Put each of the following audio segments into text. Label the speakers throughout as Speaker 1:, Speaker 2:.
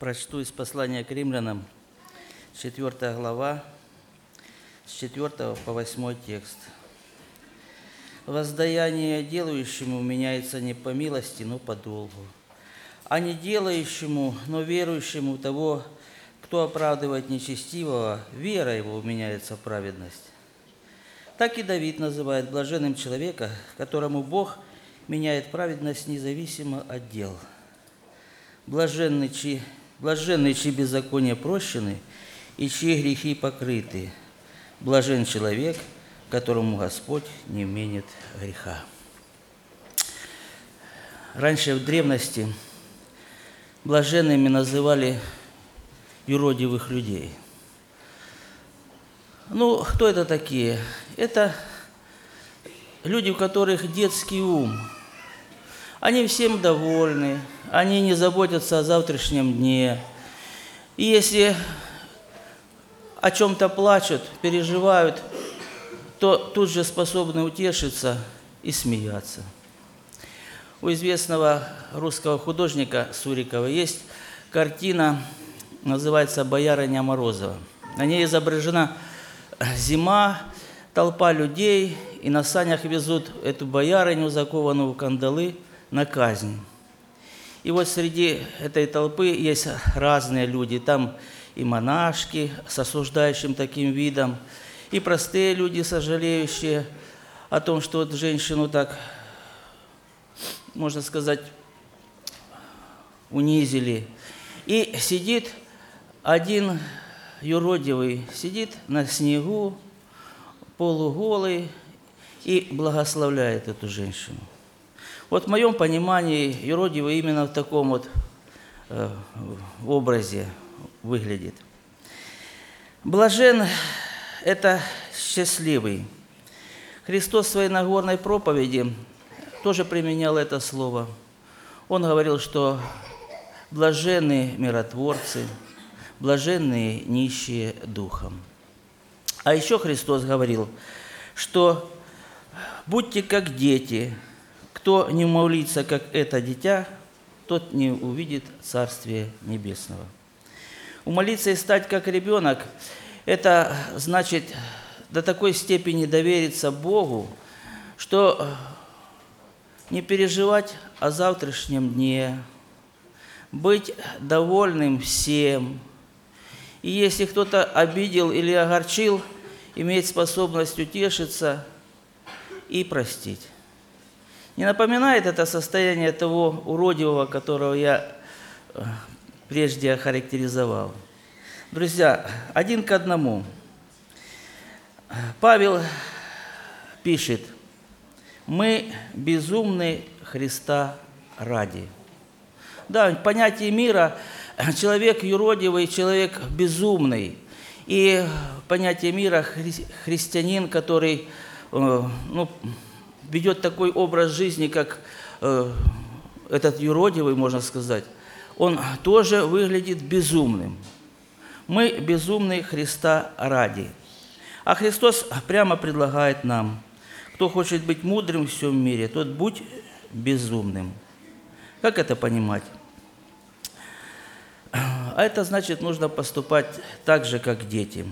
Speaker 1: Прочту из послания к римлянам, 4 глава, с 4 по 8 текст. «Воздаяние делающему меняется не по милости, но по долгу, а не делающему, но верующему того, кто оправдывает нечестивого, вера его меняется в праведность. Так и Давид называет блаженным человека, которому Бог меняет праведность независимо от дел. Блаженны, чьи беззакония прощены и чьи грехи покрыты. Блажен человек, которому Господь не вменит греха». Раньше в древности блаженными называли юродивых людей. Кто это такие? Это люди, у которых детский ум. Они всем довольны, они не заботятся о завтрашнем дне. И если о чем-то плачут, переживают, то тут же способны утешиться и смеяться. У известного русского художника Сурикова есть картина, называется «Боярыня Морозова». На ней изображена зима, толпа людей, и на санях везут эту боярыню, закованную в кандалы, на казнь. И вот среди этой толпы есть разные люди. Там и монашки с осуждающим таким видом, и простые люди, сожалеющие о том, что вот женщину так, можно сказать, унизили. И сидит один юродивый, сидит на снегу, полуголый, и благословляет эту женщину. Вот в моем понимании юродивый именно в таком вот образе выглядит. Блажен – это счастливый. Христос в своей Нагорной проповеди тоже применял это слово. Он говорил, что блаженны миротворцы, блаженные нищие духом. А еще Христос говорил, что будьте как дети, кто не молится, как это дитя, тот не увидит Царствия Небесного. Умолиться и стать как ребенок – это значит до такой степени довериться Богу, что не переживать о завтрашнем дне, быть довольным всем. И если кто-то обидел или огорчил, иметь способность утешиться и простить. Не напоминает это состояние того уродивого, которого я прежде охарактеризовал? Друзья, 1 к 1. Павел пишет: «Мы безумны Христа ради». Да, в понятии мира человек юродивый, человек безумный. И понятие мира христианин, который ведет такой образ жизни, как этот юродивый, можно сказать, он тоже выглядит безумным. Мы безумны Христа ради. А Христос прямо предлагает нам: кто хочет быть мудрым в всем мире, тот будь безумным. Как это понимать? А это значит, нужно поступать так же, как дети.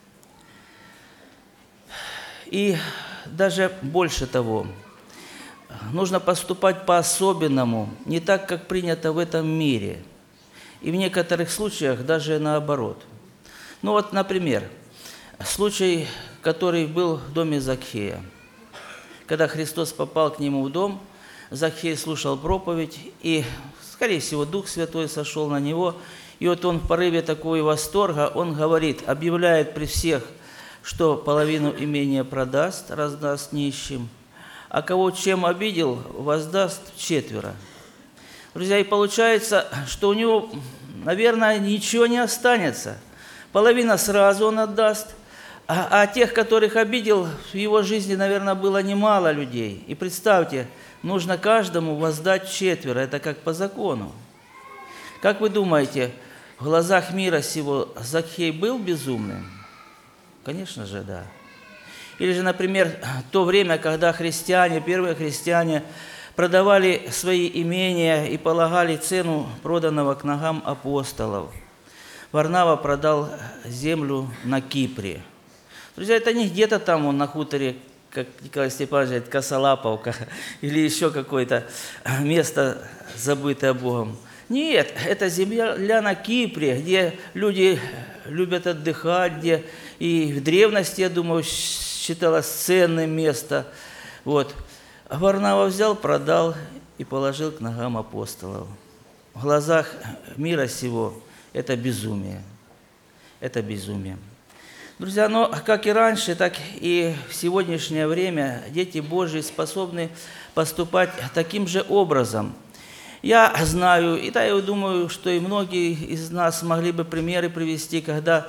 Speaker 1: И даже больше того, нужно поступать по-особенному, не так, как принято в этом мире. И в некоторых случаях даже наоборот. Например, случай, который был в доме Закхея. Когда Христос попал к нему в дом, Закхей слушал проповедь, и, скорее всего, Дух Святой сошел на него. И вот он в порыве такого восторга, он говорит, объявляет при всех, что половину имения продаст, раздаст нищим, а кого чем обидел, воздаст 4. Друзья, и получается, что у него, наверное, ничего не останется. Половина сразу он отдаст, а тех, которых обидел, в его жизни, наверное, было немало людей. И представьте, нужно каждому воздать 4, это как по закону. Как вы думаете, в глазах мира сего Закхей был безумным? Конечно же, да. Или же, например, то время, когда христиане, первые христиане продавали свои имения и полагали цену проданного к ногам апостолов. Варнава продал землю на Кипре. Друзья, это не где-то там он на хуторе, как Николай Степанович говорит, Косолаповка или еще какое-то место, забытое Богом. Нет, это земля на Кипре, где люди любят отдыхать, где и в древности, я думаю, считалось ценным место. Вот. А Варнава взял, продал и положил к ногам апостолов. В глазах мира сего это безумие. Это безумие. Друзья, но как и раньше, так и в сегодняшнее время дети Божьи способны поступать таким же образом. Я знаю, и да, я думаю, что и многие из нас могли бы примеры привести, когда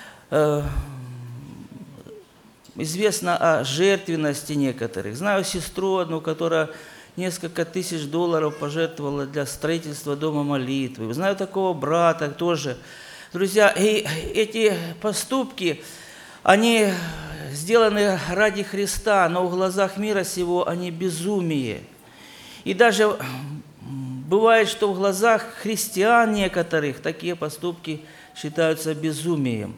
Speaker 1: известно о жертвенности некоторых. Знаю сестру одну, которая несколько тысяч долларов пожертвовала для строительства дома молитвы. Знаю такого брата тоже. Друзья, и эти поступки, они сделаны ради Христа, но в глазах мира сего они безумие. И даже бывает, что в глазах христиан некоторых такие поступки считаются безумием.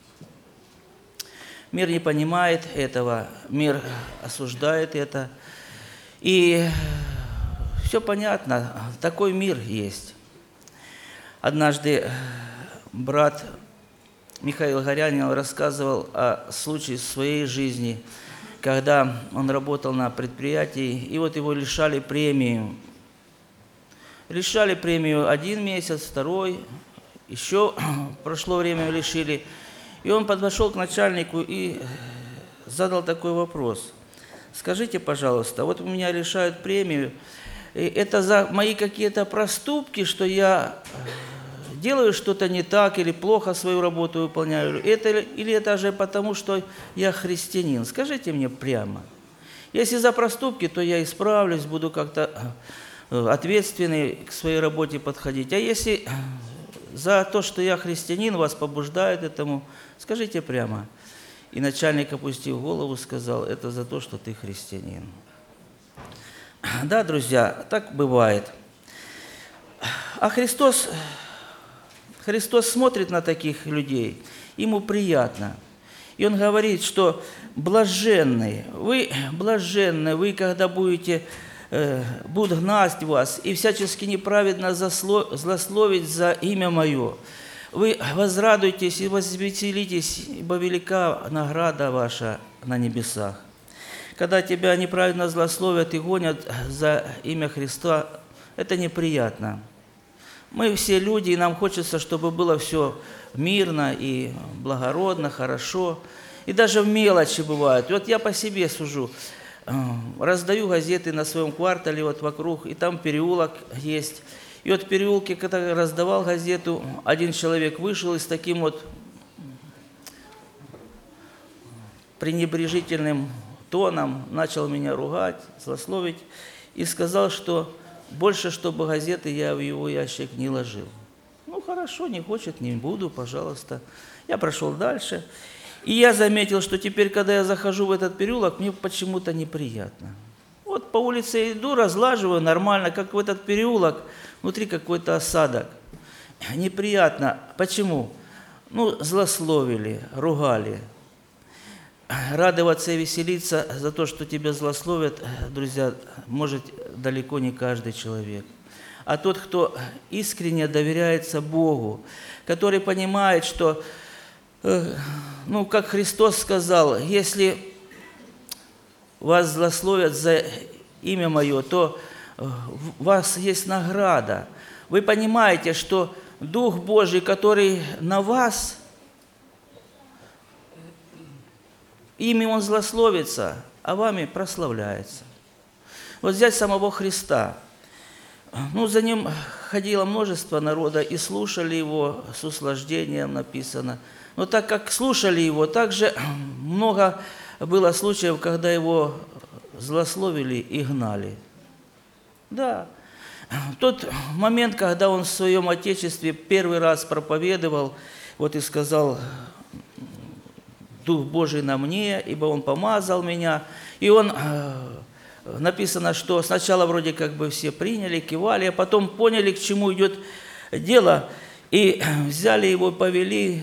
Speaker 1: Мир не понимает этого, мир осуждает это. И все понятно, такой мир есть. Однажды брат Михаил Горянин рассказывал о случае в своей жизни, когда он работал на предприятии, и вот его лишали премии. Лишали премию 1 месяц, 2, еще прошло время лишили. И он подошел к начальнику и задал такой вопрос. Скажите, пожалуйста, вот у меня лишают премию, это за мои какие-то проступки, что я делаю что-то не так или плохо свою работу выполняю, или это же потому, что я христианин? Скажите мне прямо. Если за проступки, то я исправлюсь, буду как-то ответственный к своей работе подходить. А если за то, что я христианин, вас побуждает этому, скажите прямо. И начальник, опустив голову, сказал, это за то, что ты христианин. Да, друзья, так бывает. А Христос смотрит на таких людей, ему приятно. И Он говорит, что блаженны, вы, когда будут гнать вас и всячески неправедно злословить за имя Мое. Вы возрадуйтесь и возвеселитесь, ибо велика награда ваша на небесах. Когда тебя неправедно злословят и гонят за имя Христа, это неприятно. Мы все люди, и нам хочется, чтобы было все мирно и благородно, хорошо. И даже в мелочи бывает. Вот я по себе сужу. Раздаю газеты на своем квартале вот вокруг, и там переулок есть. И вот в переулке, когда раздавал газету, один человек вышел и с таким вот пренебрежительным тоном начал меня ругать, злословить, и сказал, что больше, чтобы газеты я в его ящик не ложил. Ну, хорошо, не хочет, не буду, пожалуйста. Я прошел дальше. И я заметил, что теперь, когда я захожу в этот переулок, мне почему-то неприятно. Вот по улице иду, разлаживаю нормально, как в этот переулок, внутри какой-то осадок. Неприятно. Почему? Ну, злословили, ругали. Радоваться и веселиться за то, что тебя злословят, друзья, может далеко не каждый человек. А тот, кто искренне доверяется Богу, который понимает, что, как Христос сказал, если вас злословят за имя Мое, то у вас есть награда. Вы понимаете, что Дух Божий, который на вас, ими Он злословится, а вами прославляется. Вот взять самого Христа. За Ним ходило множество народа и слушали Его с услаждением, написано. Но так как слушали Его, также много было случаев, когда Его злословили и гнали. Да, в тот момент, когда Он в Своем Отечестве первый раз проповедовал, вот и сказал, Дух Божий на мне, ибо Он помазал меня, и Он написано, что сначала вроде как бы все приняли, кивали, а потом поняли, к чему идет дело, и взяли его, повели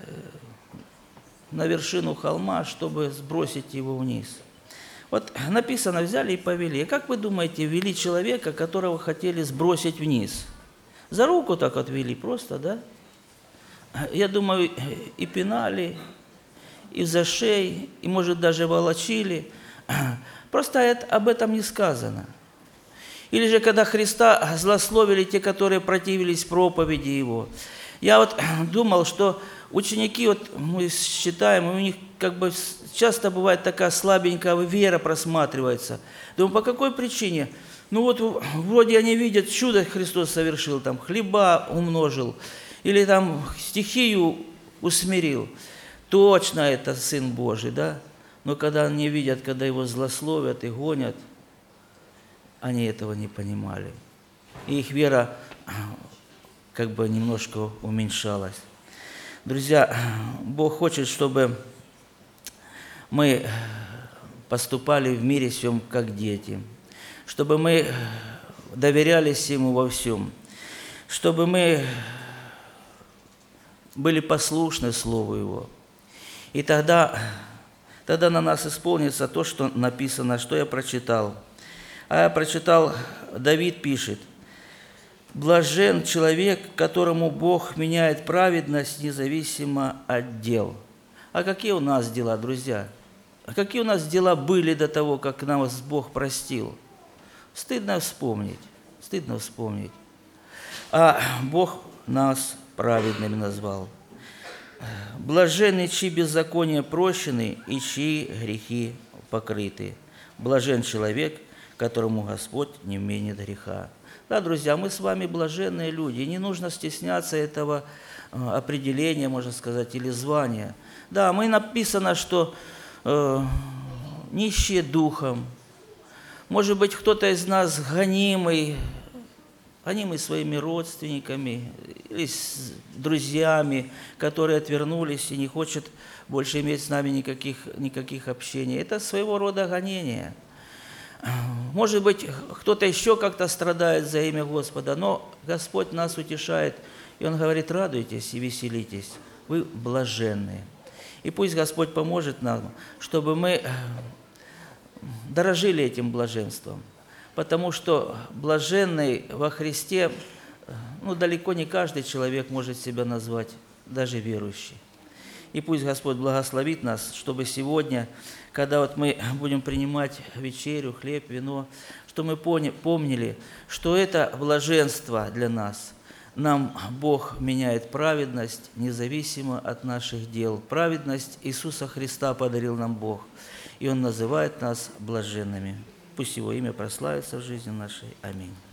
Speaker 1: на вершину холма, чтобы сбросить его вниз. Вот написано, взяли и повели. Как вы думаете, вели человека, которого хотели сбросить вниз? За руку так отвели просто, да? Я думаю, и пинали, и за шеи, и, может, даже волочили. Просто об этом не сказано. Или же, когда Христа злословили те, которые противились проповеди Его. Я вот думал, что ученики, вот мы считаем, у них как бы часто бывает такая слабенькая вера просматривается. Думаю, по какой причине? Ну вот вроде они видят, чудо Христос совершил, там хлеба умножил, или там стихию усмирил. Точно это Сын Божий, да? Но когда они видят, когда Его злословят и гонят, они этого не понимали. И их вера как бы немножко уменьшалась. Друзья, Бог хочет, чтобы мы поступали в мире всем как дети, чтобы мы доверялись Ему во всем, чтобы мы были послушны Слову Его. И тогда на нас исполнится то, что написано, что я прочитал. А я прочитал, Давид пишет: «Блажен человек, которому Бог меняет праведность независимо от дел». А какие у нас дела, друзья? А какие у нас дела были до того, как нас Бог простил? Стыдно вспомнить, стыдно вспомнить. А Бог нас праведными назвал. Блаженны, чьи беззакония прощены и чьи грехи покрыты. Блажен человек, которому Господь не вменит греха. Да, друзья, мы с вами блаженные люди, и не нужно стесняться этого определения, можно сказать, или звания. Да, мы написано, что нищие духом, может быть, кто-то из нас гонимый своими родственниками или с друзьями, которые отвернулись и не хочет больше иметь с нами никаких общений. Это своего рода гонение. Может быть, кто-то еще как-то страдает за имя Господа, но Господь нас утешает, и Он говорит: радуйтесь и веселитесь, вы блаженные. И пусть Господь поможет нам, чтобы мы дорожили этим блаженством, потому что блаженный во Христе, далеко не каждый человек может себя назвать, даже верующий. И пусть Господь благословит нас, чтобы сегодня, когда вот мы будем принимать вечерю, хлеб, вино, что мы помнили, что это блаженство для нас. Нам Бог меняет праведность независимо от наших дел. Праведность Иисуса Христа подарил нам Бог, и Он называет нас блаженными. Пусть Его имя прославится в жизни нашей. Аминь.